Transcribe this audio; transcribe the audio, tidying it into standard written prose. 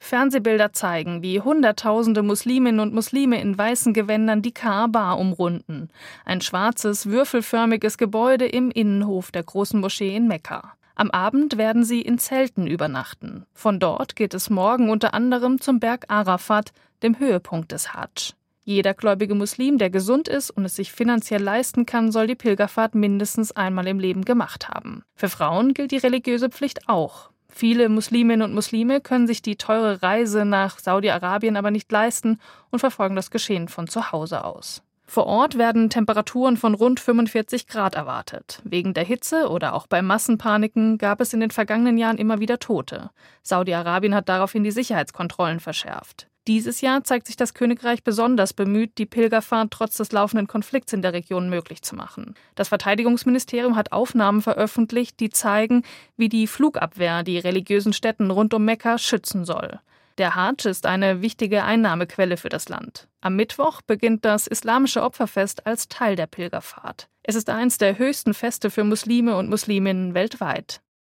Fernsehbilder zeigen, wie Hunderttausende Musliminnen und Muslime in weißen Gewändern die Kaaba umrunden. Ein schwarzes, würfelförmiges Gebäude im Innenhof der großen Moschee in Mekka. Am Abend werden sie in Zelten übernachten. Von dort geht es morgen unter anderem zum Berg Arafat, dem Höhepunkt des Hadsch. Jeder gläubige Muslim, der gesund ist und es sich finanziell leisten kann, soll die Pilgerfahrt mindestens einmal im Leben gemacht haben. Für Frauen gilt die religiöse Pflicht auch. Viele Musliminnen und Muslime können sich die teure Reise nach Saudi-Arabien aber nicht leisten und verfolgen das Geschehen von zu Hause aus. Vor Ort werden Temperaturen von rund 45 Grad erwartet. Wegen der Hitze oder auch bei Massenpaniken gab es in den vergangenen Jahren immer wieder Tote. Saudi-Arabien hat daraufhin die Sicherheitskontrollen verschärft. Dieses Jahr zeigt sich das Königreich besonders bemüht, die Pilgerfahrt trotz des laufenden Konflikts in der Region möglich zu machen. Das Verteidigungsministerium hat Aufnahmen veröffentlicht, die zeigen, wie die Flugabwehr die religiösen Stätten rund um Mekka schützen soll. Der Hadsch ist eine wichtige Einnahmequelle für das Land. Am Mittwoch beginnt das islamische Opferfest als Teil der Pilgerfahrt. Es ist eines der höchsten Feste für Muslime und Musliminnen weltweit.